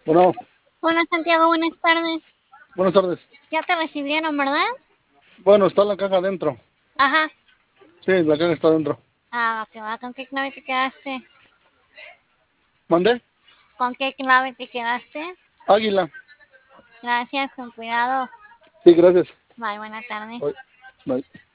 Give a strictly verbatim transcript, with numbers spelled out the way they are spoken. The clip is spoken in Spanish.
Bueno, Hola Santiago, buenas tardes. buenas tardes. Ya te recibieron, ¿verdad? Bueno, está la caja adentro. Ajá. Sí, la caja está adentro. Ah, que va, ¿con qué clave te quedaste? ¿Mandé? ¿Con qué clave te quedaste? Águila. Gracias, con cuidado. Sí, gracias. Bye, buena tarde. Bye. Bye.